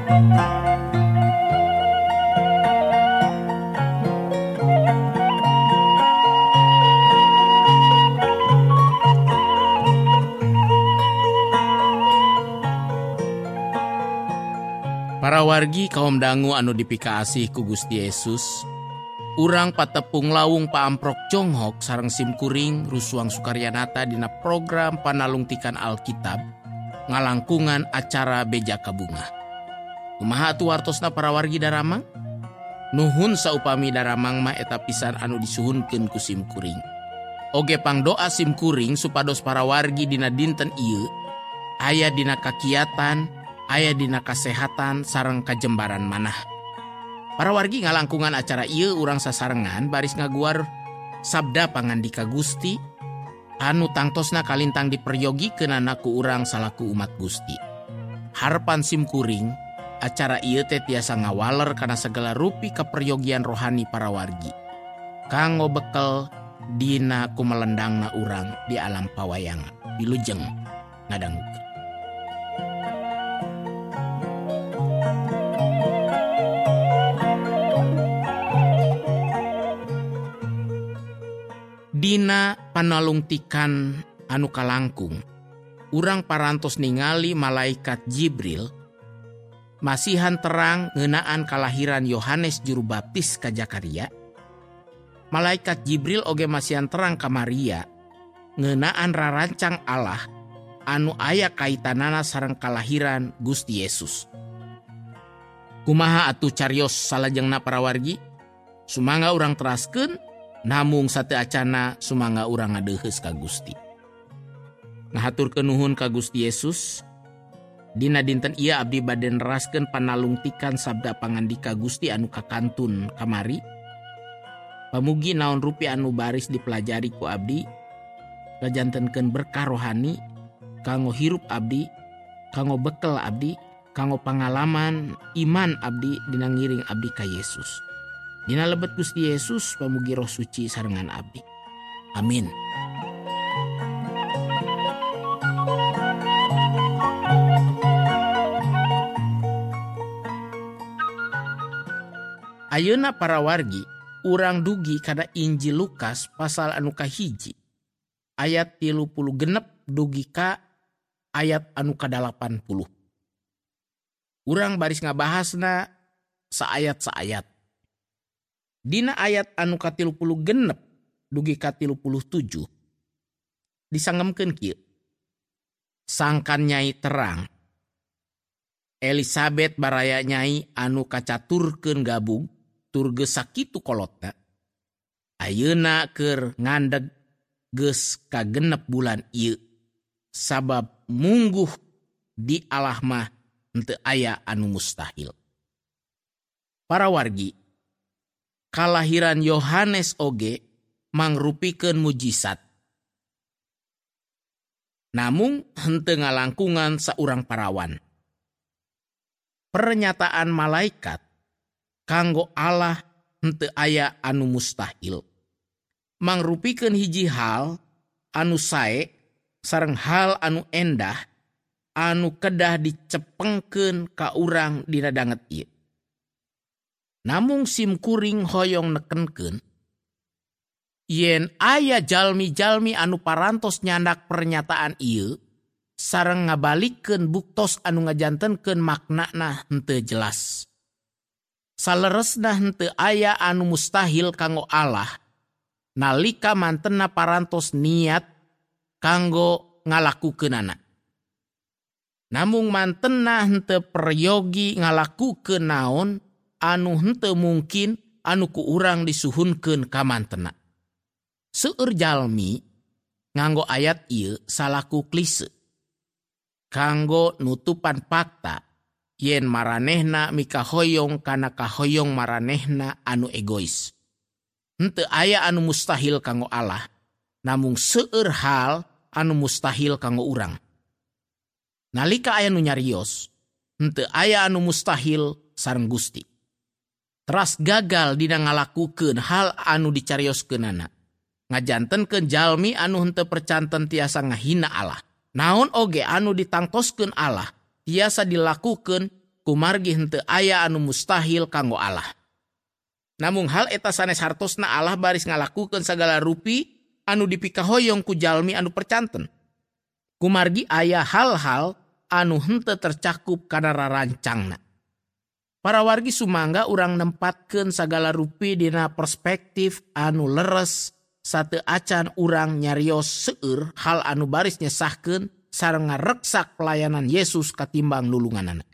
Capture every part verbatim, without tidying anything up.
Para wargi kaum dangu anu dipikaasih ku Gusti Yesus, urang patepung lawung paamprok jonghok sareng simkuring rusuang sukaryanata dina program panalungtikan Alkitab ngalangkungan acara beja kabunga. Kumaha atuh wartosna para wargi daramang? Nuhun saupami daramang mah eta pisan anu disuhunkeun ku simkuring. Oge pangdoa simkuring supados para wargi dina dinten ieu aya dina kakiatan, aya dina kasehatan sareng kajembaran manah. Para wargi ngalangkungan acara ieu urang sasarengan baris ngaguar sabda pangandika Gusti anu tangtosna kalintang diperyogikeunana ku urang salaku umat Gusti. Harapan simkuring acara ieu teh tiasa ngawaler kana segala rupi kaperyogian rohani para wargi kanggo bekel dina kumelendangna urang di alam pawayangan. Wilujeng ngadangukeun. Dina panalungtikan anu kalangkung, urang parantos ningali malaikat Jibril masihan terang ngeunaan kalahiran Yohanes Juru Baptis ka Zakaria. Malaikat Jibril oge masihan terang ka Maria ngeunaan rarancang Allah anu aya kaitanana sareng kalahiran Gusti Yesus. Kumaha atuh carios salajengna para wargi? Sumangga urang teraskeun, namung sate acana sumangga urang ngadeuheus ka Gusti. Ngahaturkeun nuhun ka Gusti Yesus. Dina dinten ieu abdi bade neraskeun panalungtikan sabda pangandika Gusti anu kakantun kamari. Pamugi naon rupi anu baris dipelajari ku abdi, ngajantenkeun berkah rohani kanggo hirup abdi, kanggo bekel abdi, kanggo pangalaman iman abdi dina ngiring abdi ka Yesus. Dina lebet Gusti Yesus pamugi Roh Suci sarengan abdi. Amin. Ayeuna para wargi urang dugi kada Injil Lukas pasal anu kahiji ayat tilu puluh genep dugi ka ayat anu kadalapan puluh. Urang baris ngabahasna saayat-saayat. Dina ayat anu katilu puluh genep dugi katilu puluh tujuh disangemkeun kieu. Sangkan nyai terang Elisabet baraya nyai anu kacaturkeun gabung tur geus sakitu kolotna. Ayeuna keur ngandeg geus kagenep bulan ieu sabab mungguh di Allah mah henteu aya anu mustahil. Para wargi, kalahiran Yohanes oge mangrupikeun mujisat. Namung henteu ngalangkungan saurang parawan. Pernyataan malaikat kanggo Allah henteu aya anu mustahil. Mangrupikeun hiji hal anu sae sareng hal anu endah anu kedah dicepengkeun ka urang dina danget ieu. Namung simkuring hoyong nekenkeun yen aya jalmi-jalmi anu parantos nyandak pernyataan ieu sareng ngabalikeun buktos anu ngajantenkeun maknana henteu jelas. Saleresna henteu aya anu mustahil kanggo Allah nalika mantenna parantos niat kanggo ngalakukeunana. Namung mantenna henteu peryogi ngalakukeun naon anu henteu mungkin anu ku urang disuhunkeun ka mantenna. Seueur jalmi nganggo ayat ieu salaku klise kanggo nutupan fakta yen maranehna mikahoyong kana kahoyong maranehna anu egois. Henteu aya anu mustahil kanggo Allah, namung seueur hal anu mustahil kanggo urang. Nalika aya nu nyarios, henteu aya anu mustahil sareng Gusti. Teras gagal dina ngalakukeun hal anu dicarioskeunana. Ngajantenkeun jalmi anu henteu percanten tiasa ngahina Allah. Naon oge anu ditangtoskeun Allah tiasa dilakukeun kumargi henteu aya anu mustahil kanggo Allah. Namun hal eta sanes hartosna Allah baris ngalakukeun sagala rupi anu dipikahoyong ku jalmi anu percanten. Kumargi aya hal-hal anu henteu tercakup kana rarancangna. Para wargi sumangga urang nempatkeun sagala rupi dina perspektif anu leres sateu acan urang nyarios seueur hal anu baris nyesahkeun sareng ngareksak pelayanan Yesus katimbang lulunganana.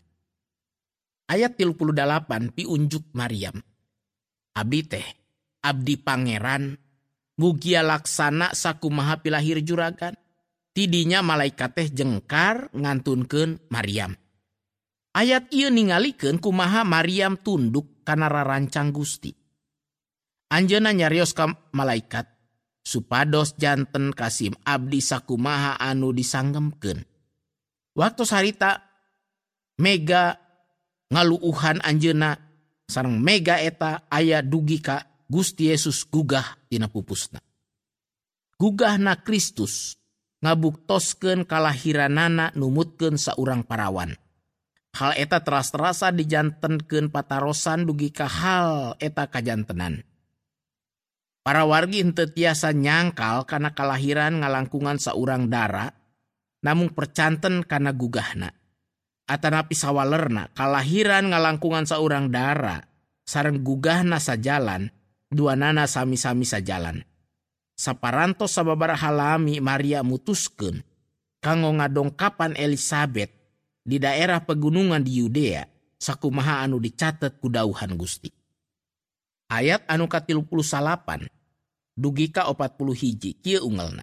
Ayat tilu puluh dalapan piunjuk Maryam. Abdi teh, abdi pangeran, mugia laksana sakumaha pilahir juragan. Tidinya malaikat teh jengkar ngantunkeun Maryam. Ayat ieu ningalikeun kumaha Maryam tunduk kana rarancang Gusti. Anjeunna nyarios ka malaikat, supados janten kasim abdi sakumaha anu disanggemkeun. Waktu sarita mega ngaluuhan anjeunna sareng mega eta aya dugi ka Gusti Yesus gugah tina pupusna. Gugahna Kristus ngabuktoskeun kalahiranana numutkeun saurang parawan. Hal eta teras-terasa dijantenkeun patarosan dugi ka hal eta kajantenan. Para wargi henteu tiasa nyangkal kana kalahiran ngalangkungan saurang dara, namung percanten kana gugahna. Atanapi sawalerna kalahiran ngalangkungan saurang dara sareng gugahna sajalan, duanana sami-sami sajalan. Saparantos sababaraha lami Maria mutuskeun kanggo ngadongkapan Elisabet di daerah pegunungan di Yudea sakumaha anu dicatet ku dauhan Gusti. Ayat anu ka tilu puluh salapan dugi ka opat puluh hiji kieu ungelna.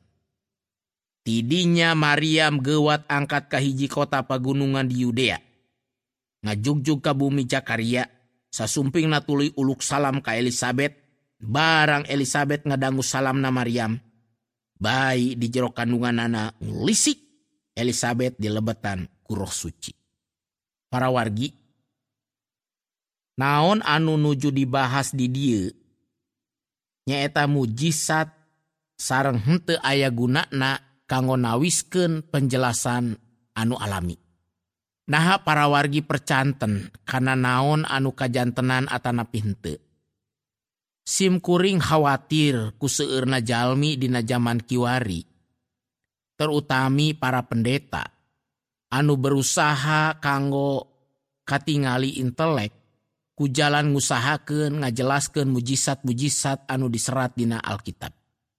Tidinya Maryam gewat angkat ka hiji kota pagunungan di Yudea. Ngajugjug ka bumi Zakaria, sasumpingna tuluy uluk salam ka Elisabet, barang Elisabet ngadangu salamna Maryam. Bayi di jero kandunganana ngulisik Elisabet di lebetan ku Roh Suci. Para wargi, naon anu nuju dibahas di dieu nyaeta mujizat sareng henteu aya gunana kanggo nawiskeun penjelasan anu alami. Naha para wargi percanten kana naon anu kajantenan atanapi henteu. Sim kuring khawatir ku seueurna jalmi dina zaman kiwari, terutami para pendeta anu berusaha kanggo katingali intelek ku jalan ngusahakeun ngajelaskeun mujizat-mujizat anu diserat dina Alkitab.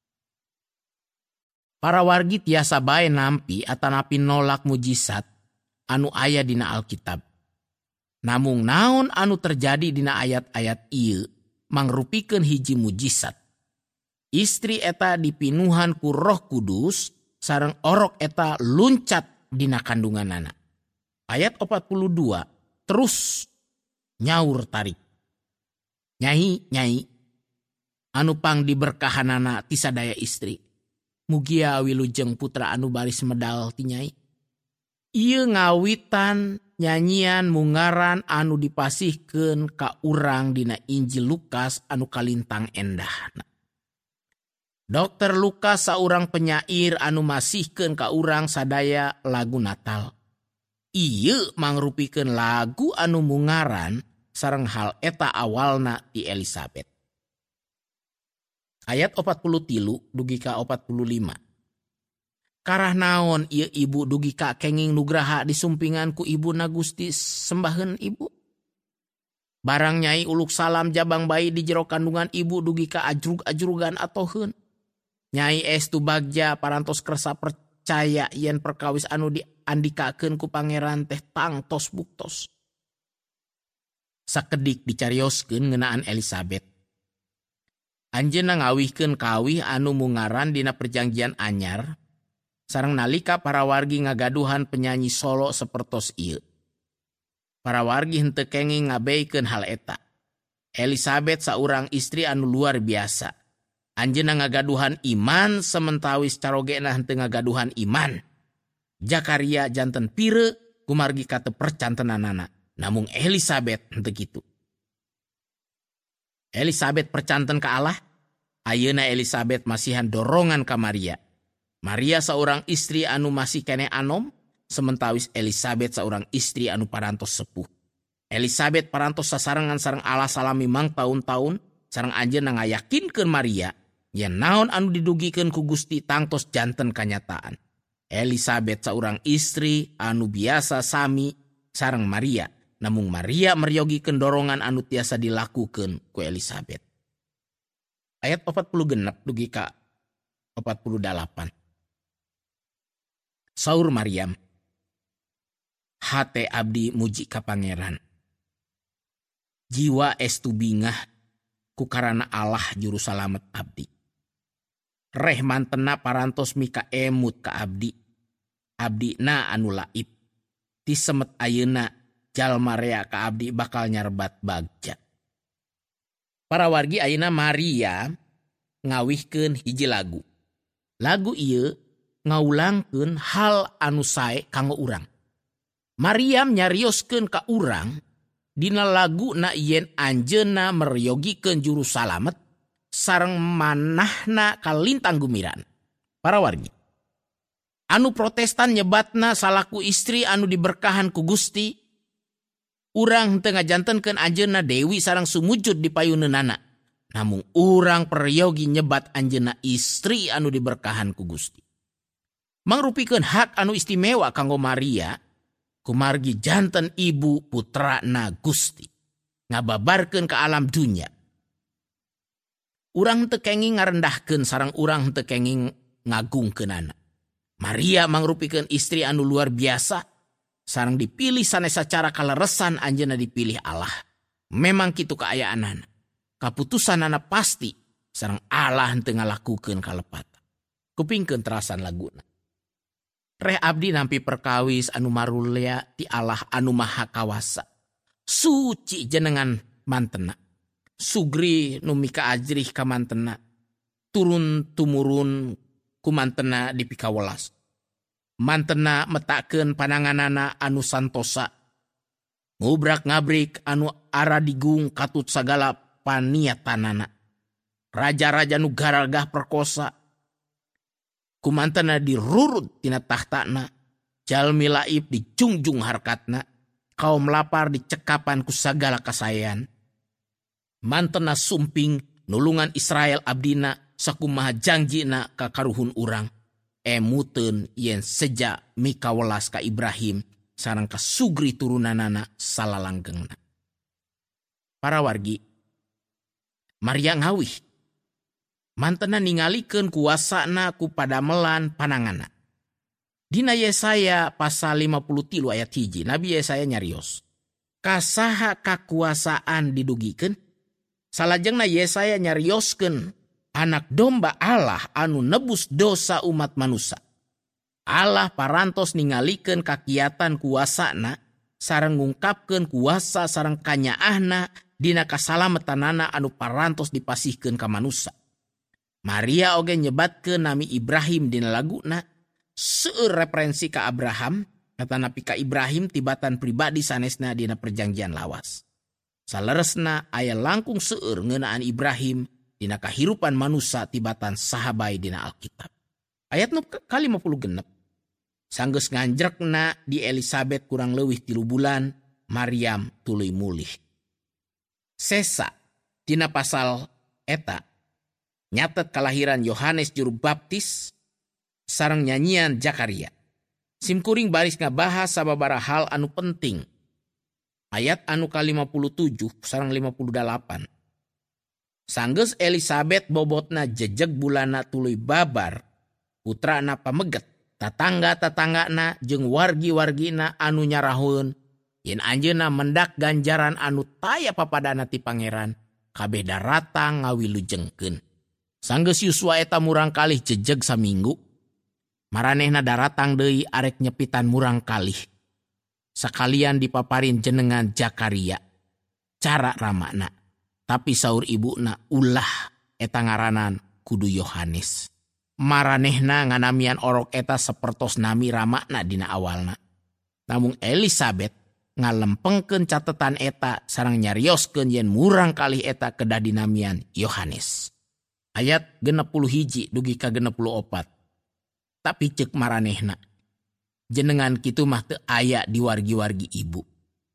Para wargi tiasa bae nampi atanapi nolak mujizat anu aya dina Alkitab. Namung naon anu terjadi dina ayat-ayat ieu mangrupikeun hiji mujizat. Istri eta dipinuhan ku Roh Kudus sareng orok eta luncat dina kandunganana. Ayat opat puluh dua terus nyaur tarik. Nyai, nyai, anu pang diberkahanana ti sadaya istri. Mugia wilujeng putra anu baris medal ti nyai. Ieu ngawitan nyanyian mungaran anu dipasihkeun ka urang dina Injil Lukas anu kalintang endahna. Dokter Lukas saurang penyair anu masihkeun ka urang sadaya lagu Natal. Ieu mangrupikeun lagu anu mungaran sareng hal eta awalna ti Elisabet. Ayat opat puluh tilu dugi ka opat puluh lima. Karah naon ieu ibu dugi ka kenging nugraha disumpingan ku ibuna Gusti sembaheun ibu. Barang nyai uluk salam jabang bayi di jero kandungan ibu dugi ka ajrug-ajrugan atoheun. Nyai estu bagja parantos kersa percaya yen perkawis anu diandikakeun ku pangeran teh tangtos buktos. Sakedik dicarioskeun ngeunaan Elisabet. Anjeunna ngawihkeun kawih anu mungaran dina perjanjian anyar sareng nalika para wargi ngagaduhan penyanyi solo sapertos ieu. Para wargi henteu kenging ngabeikeun hal eta. Elisabet saurang istri anu luar biasa. Anjeunna ngagaduhan iman sementawis carogena henteu ngagaduhan iman. Zakaria janten pire kumargi kate percantenanana. Namung Elisabet henteu kitu. Elisabet percanten ka Allah. Ayeuna Elisabet masihan dorongan ka Maria. Maria seorang istri anu masih kene anom, sementawis Elisabet seorang istri anu parantos sepuh. Elisabet parantos sasarangan sareng Allah salami mang tahun-tahun sareng anjeunna ngayakinkeun Maria yen naon anu didugikeun ku Gusti tangtos janten kanyataan. Elisabet saurang istri anu biasa sami sareng Maria, namun Maria meryogikeun dorongan anu tiasa dilakukeun ku Elisabet. Ayat empat puluh genep dugi ka empat puluh dalapan. Saur Maryam, hate abdi muji ka Pangeran. Jiwa estu bingah ku karana Allah juru salamet abdi. Reh mantena parantos mika emut ka abdi. Abdi na anu laib. Ti semet ayeuna jalma rea ka abdi bakal nyarbat bagja. Para wargi ayeuna Maria ngawihkeun hiji lagu. Lagu ieu ngaulangkeun hal anu sae kanggo urang. Maryam nyarioskeun ka urang dina lagu na yen anjeunna meryogikeun juru salamet sareng manahna kalintang gumiran. Para wargi, anu Protestan nyebatna salaku istri anu diberkahan ku Gusti, urang henteu ngajantenkeun anjeunna dewi sareng sumujud di payuneunana. Namun urang peryogi nyebat anjeunna istri anu diberkahan ku Gusti. Mangrupikeun hak anu istimewa kanggo Maria kumargi janten ibu putrana Gusti ngababarkeun ka alam dunya. Urang teu kenging ngarendahkeun sareng urang teu kenging ngagungkeunana. Maria mangrupikeun istri anu luar biasa sareng dipilih sanes sacara kaleresan anjeunna dipilih Allah. Memang kitu kaayaanana. Kaputusanana pasti sareng Allah henteu ngalakukeun kalepatan. Kupingkeun terasan laguna. Reh abdi nampi perkawis anu marulia ti Allah anu maha kawasa. Suci jenengan mantena. Sugri nu mika ajrih ka mantena. Turun tumurun ku mantena di pikawelas. Mantena metakeun pananganana anu santosa. Ngubrak ngabrik anu aradigung katut sagala paniatanana. Raja-raja nu garagah perkosa. Kumantana dirurut tina tahtana, jalmi laib dijungjung harkatna, kaum lapar dicekapan ku sagala kasayan. Mantena sumping nulungan Israel abdina sakumaha jangjina ka karuhun urang, emuteun yen seja mikawelas ka Ibrahim sareng ka sugri turunanana salalanggengna. Para wargi, Maria ngawih. Mantena ningalikeun kuasana ku padamelan panangana. Dina Yesaya pasal lima puluh tilu ayat hiji, Nabi Yesaya nyarios. Kasaha kakuasaan didugikeun? Salajengna Yesaya nyarioskeun anak domba Allah anu nebus dosa umat manusia. Allah parantos ningalikeun kakiatan kuasana sareng ngungkapkeun kuasa sareng kanyaahna dina kasalametanana anu parantos dipasihkeun ka manusia. Maria oge nyebatkeun nami Ibrahim dina laguna seueur referensi ka Abraham kata napi ka Ibrahim tibatan pribadi sanesna dina perjanjian lawas. Saleresna aya langkung seueur ngeunaan Ibrahim dina kahirupan manusia tibatan sahabai dina Alkitab. Ayat nu ka lima puluh genep. Sanggeus nganjrekna di Elisabet kurang leuwih tilu bulan, Maryam tuluy mulih. Sesa dina pasal eta nyatet kalahiran Yohanes Juru Baptis sareng nyanyian Zakaria. Simkuring baris ngabahas sababaraha hal anu penting. Ayat anu ka lima puluh tujuh sareng lima puluh dalapan. Sanggeus Elisabet bobotna jejeg bulana tuluy babar, putrana pameget, tatangga-tatanggana jeung wargi-wargina anu nyaraheun yen anjeunna mendak ganjaran anu taya papadana ti Pangeran, kabeh daratang ngawilujengkeun. Sanggeus Yusua eta murang kalih jejeg saminggu, maranehna daratang deui arek nyepitan murang kalih. Sakalian dipaparin jenengan Zakaria, cara ramana. Tapi saur ibuna ulah eta ngaranan kudu Yohanes. Maranehna nganamian orok eta sapertos nami ramana dina awalna. Namun Elisabet ngalempengkeun catetan eta sareng nyarioskeun yen murang kalih eta kedah dinamian Yohanes. Ayat genep puluh hiji dugi ka genep puluh opat. Tapi ceuk maranehna, jenengan kitu mah teu aya di wargi-wargi ibu.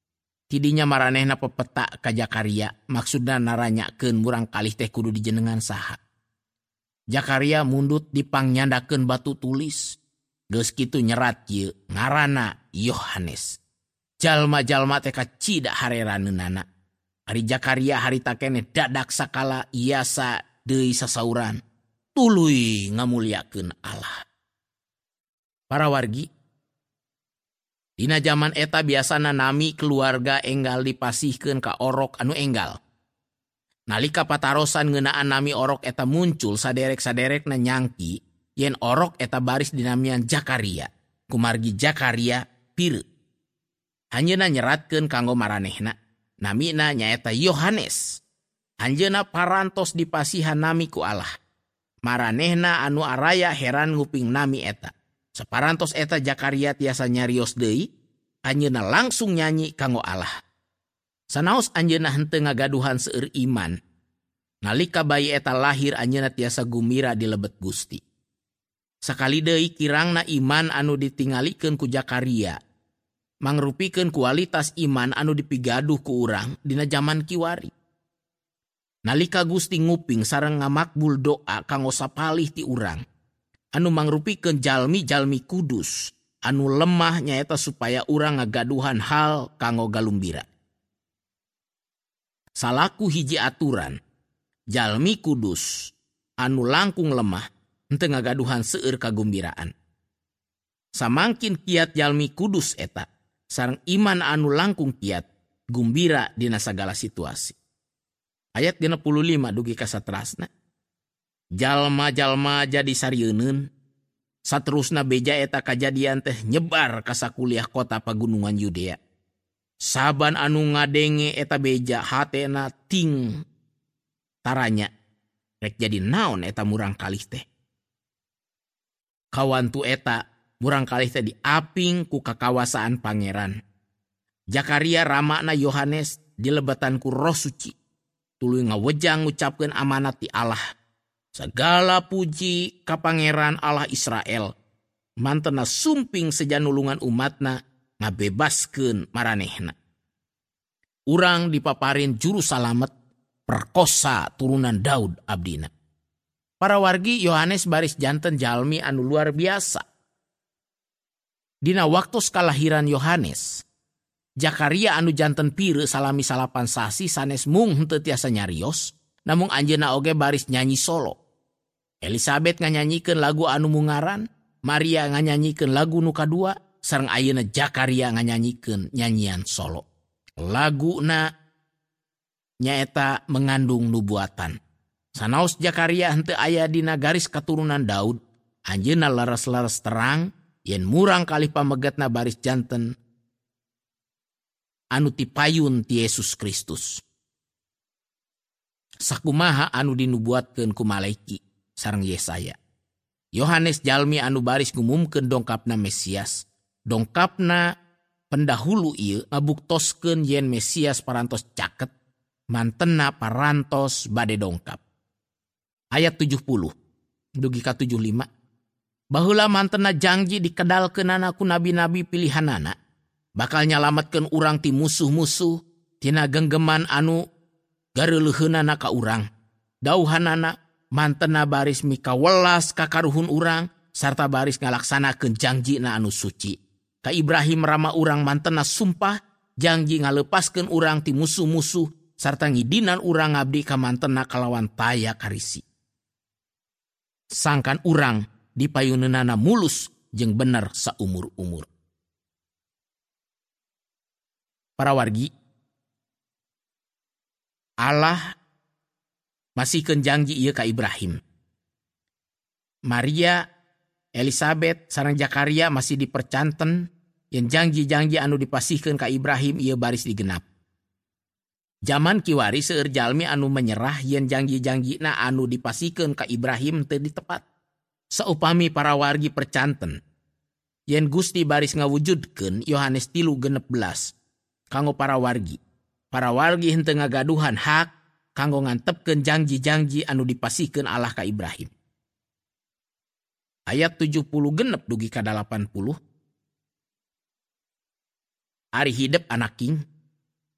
tidinya maranehna pepeta ka Jakaria, maksudna naranyakeun murang kalih teh kudu dijenengan saha. Jakaria mundut dipangyandakeun batu tulis. Geus kitu nyerat ieu ngaranna Yohanes. Jalma-jalma teh kacida hareraneunana. Ari Jakaria harita keneh dadak sakala iasa deui sasauran. Tuluy ngamuliakeun Allah. Para wargi, dina zaman eta biasana nami keluarga enggal dipasihkeun ka orok anu enggal. Nalika patarosan ngeunaan nami orok eta muncul saderek-saderekna nyangki yen orok eta baris dinamian Jakaria, kumargi Jakaria pireut. Anjeunna nyeratkeun kanggo maranehna, namina nyaeta Yohanes. Anjeunna parantos dipasihan nami ku Allah. Maranehna anu araya heran nguping nami eta. Saparantos eta Jakaria tiasa nyarios deui, anjeunna langsung nyanyi kanggo Allah. Sanaos anjeunna henteu ngagaduhan seueur iman, nalika bayi eta lahir anjeunna tiasa gumira di lebet Gusti. Sakali deui kirangna iman anu ditingalikeun ku Jakaria mangrupikeun kualitas iman anu dipigaduh ku urang dina zaman kiwari. Nalika Gusti nguping sareng ngamakbul doa kanggo sapalih ti urang anu mangrupikeun jalmi-jalmi kudus anu lemah nyaeta supaya urang ngagaduhan hal kanggo galumbira. Salaku hiji aturan, jalmi kudus anu langkung lemah henteu ngagaduhan seueur kagumbiraan. Samangkin kiat jalmi kudus eta sareng iman anu langkung kiat gumbira dina sagala situasi. Ayat genep puluh lima dugi ka saterasna. Jalma-jalma jadi sarieunun, saterusna beja eta kajadian teh nyebar ka sakuliah kota pagunungan Yudea. Saban anu ngadenge eta beja hatena ting taranya rek jadi naon eta murang kalih teh. Kawantu eta murang kalih teh diaping ku kakawasaan pangeran. Jakaria ramana Yohanes dilebatan ku Roh Suci. Tuluy ngawejang ngucapkeun amanat ti Allah. Segala puji ka Pangeran Allah Israel. Mantena sumping sejanulungan umatna ngabebaskeun maranehna. Urang dipaparin juru salamet perkosa turunan Daud abdina. Para wargi Yohanes baris janten jalmi anu luar biasa. Dina waktu kalahiran Yohanes, Jakaria anu janten pire salami salapan sasi sanes mung henteu tiasa nyarios, namun anjeunna oge baris nyanyi solo. Elisabet nganyanyikeun lagu anu mungaran, Maria nganyanyikeun lagu nu kadua, sareng ayeuna Jakaria nganyanyikeun nyanyian solo. Laguna nyaeta mengandung nubuatan. Sanaos Jakaria henteu aya dina garis katurunan Daud, anjeunna leres-leres terang yen murang kalih pamegetna baris janten anu tipayun ti Yesus Kristus. Sakumaha anu dinubuatkeun ku Malaiki sareng Yesaya. Yohanes jalmi anu baris ngumumkeun dongkapna Mesias. Dongkapna pendahulu ieu ngabuktoskeun yen Mesias parantos caket, mantenna parantos bade dongkap. Ayat tujuh puluh dugi ka tujuh puluh lima. Baheula mantenna janji dikedalkeunana ku nabi-nabi pilihanana, bakal nyalametkeun urang ti musuh-musuh tina genggeman anu gareuleheunana ka urang. Dauhanana mantenna baris mikawelas ka karuhun urang sarta baris ngalaksanakeun janjina anu suci. Ka Ibrahim rama urang mantenna sumpah janji ngalepaskeun urang ti musuh-musuh sarta ngidinan urang ngabdi ka mantenna kalawan taya karisi. Sangkan urang dipayuneunana mulus jeung bener saumur-umur. Para wargi, Allah masihkeun janji ieu ka Ibrahim. Maria, Elisabet sareng Jakaria masih dipercanten yen janji-janji anu dipasihkeun ka Ibrahim ieu baris digenap. Zaman kiwari seueur jalmi anu menyerah yen janji-janjina anu dipasihkeun ka Ibrahim teu ditepat. Saupami para wargi percanten yen Gusti baris ngawujudkeun Yohanes tilu genep belas kanggo para wargi. Para wargi henteu ngagaduhan hak kanggo ngantepkeun janji-janji anu dipasihkeun Allah ka Ibrahim. Ayat tujuh puluh genep dugi ka dalapan puluh. Ari hidep anak king,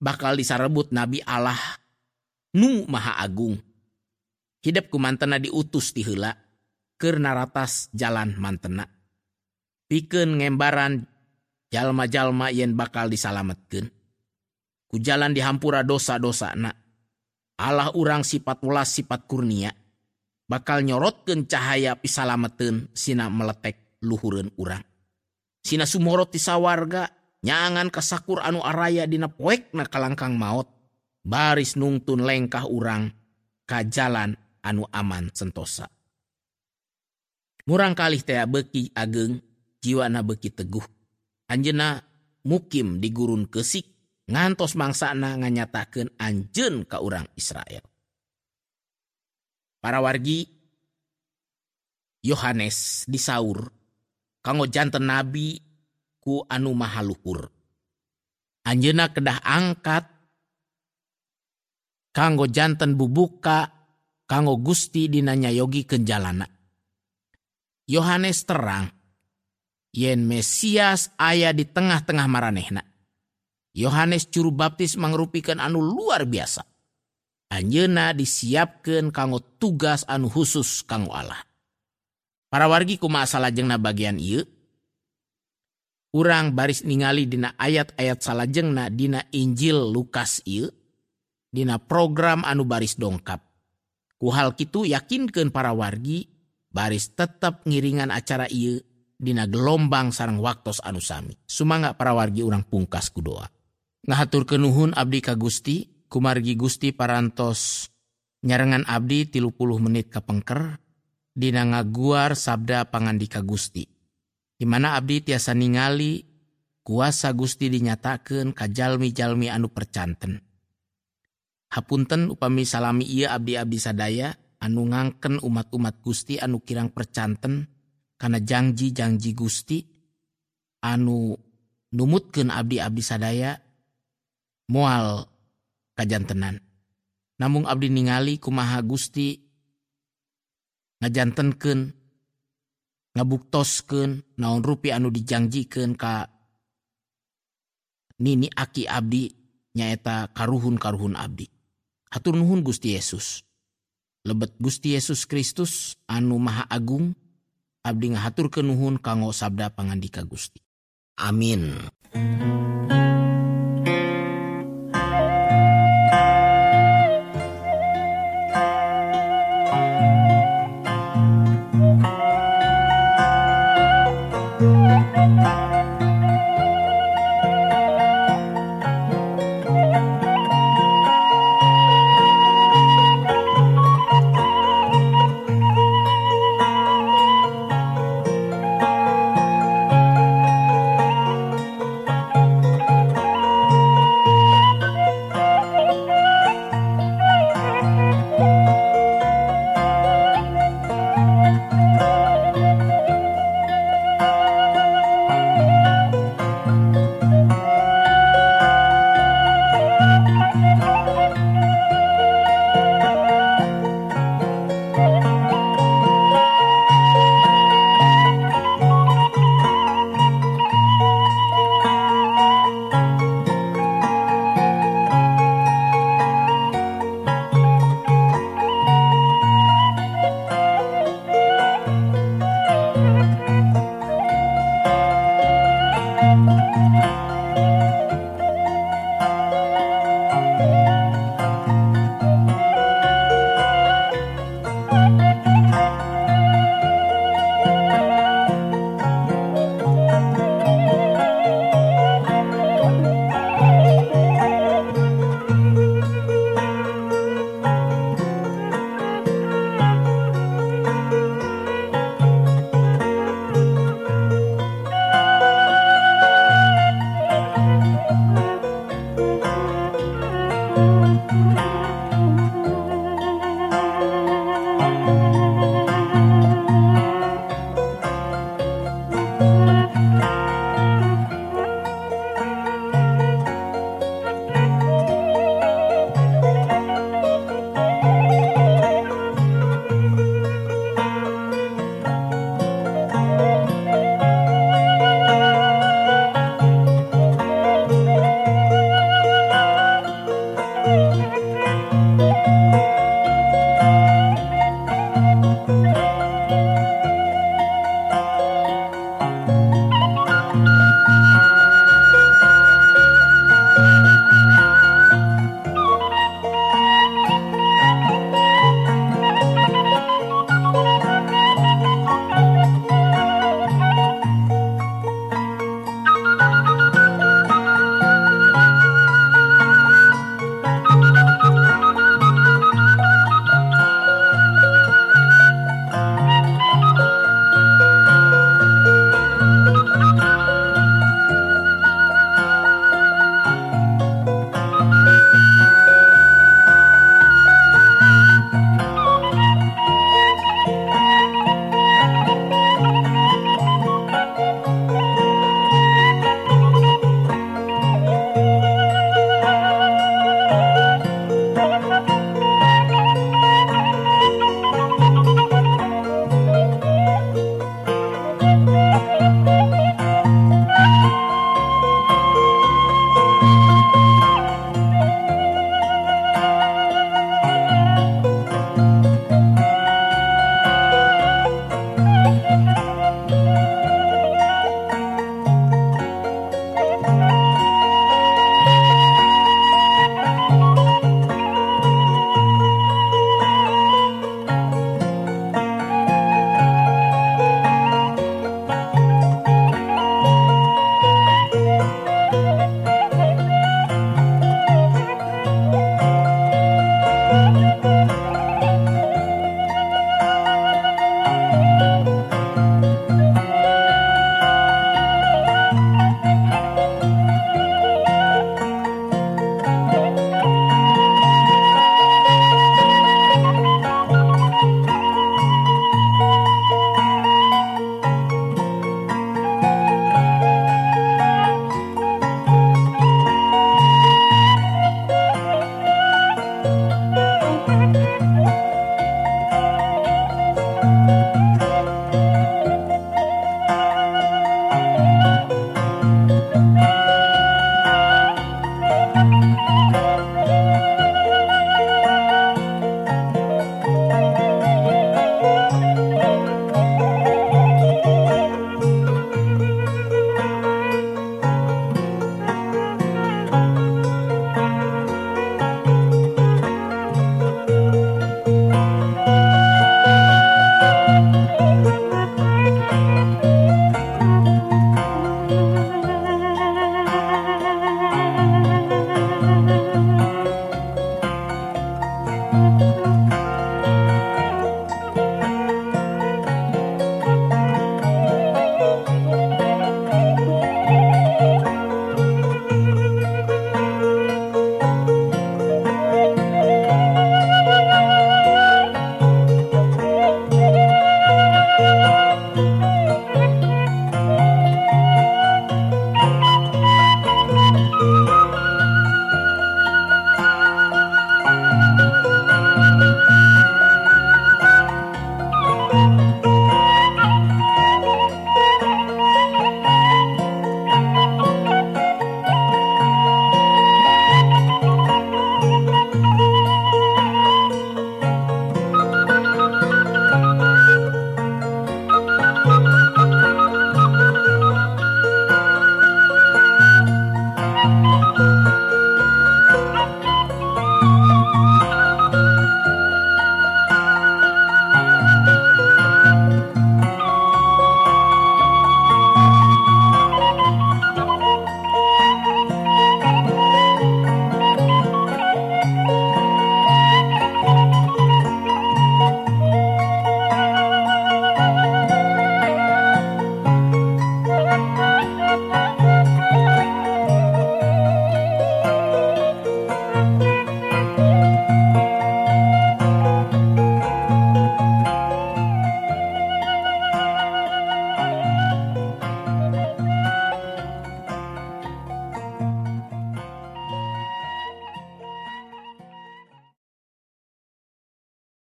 bakal disarebut nabi Allah nu maha agung. Hidup ku mantena diutus ti heula keur naratas jalan mantena. Pikeun ngembaran jalma-jalma yen bakal disalametkeun. Ku jalan dihampura dosa-dosana. Allah urang sifat welas sifat kurnia. Bakal nyorotkeun cahaya pisalameteun sina meletek luhureun urang. Sina sumorot ti sawarga nyangan kasakur anu araya dina poekna kalangkang maot. Baris nungtun lengkah urang ka jalan anu aman sentosa. Murang kalih teh beuki ageng, jiwana beuki teguh. Anjeunna mukim di gurun keusik, ngantos mangsana nganyatakeun anjeun ka urang Israel. Para wargi, Yohanes disaur kanggo janten nabi ku anu maha luhur. Anjeunna kedah angkat kanggo janten bubuka kanggo Gusti dina nyayogikeun jalana. Yohanes terang yen Mesias aya di tengah-tengah maranehna. Yohanes juru baptis mangrupikeun anu luar biasa. Anjeunna disiapkeun kanggo tugas anu khusus kanggo Allah. Para wargi kumaha salajengna bagian ieu? Urang baris ningali dina ayat-ayat salajengna dina Injil Lukas ieu, dina program anu baris dongkap. Ku hal kitu yakinkeun para wargi baris tetep ngiringan acara ieu dina gelombang sareng waktos anu sami. Sumangga para wargi urang pungkas ku doa. Ngahaturkeun nuhun abdi ka Gusti, kumargi Gusti parantos nyarengan abdi tilu puluh menit kapengker dina ngaguar sabda pangandika Gusti. Di mana abdi tiasa ningali kuasa Gusti dinyatakeun ka jalmi-jalmi anu percanten. Hapunten upami salami ieu abdi-abdi sadaya anu ngangken umat-umat Gusti anu kirang percanten kana janji-janji Gusti anu numutkeun abdi-abdi sadaya moal kajantenan. Namung abdi ningali kumaha Gusti ngajantenkeun, ngabuktoskeun naon rupi anu dijanjikeun ka nini aki abdi nyaeta karuhun-karuhun abdi. Hatur nuhun Gusti Yesus. Lebet Gusti Yesus Kristus anu maha agung, abdi ngahaturkeun nuhun kanggo sabda pangandika Gusti. Amin.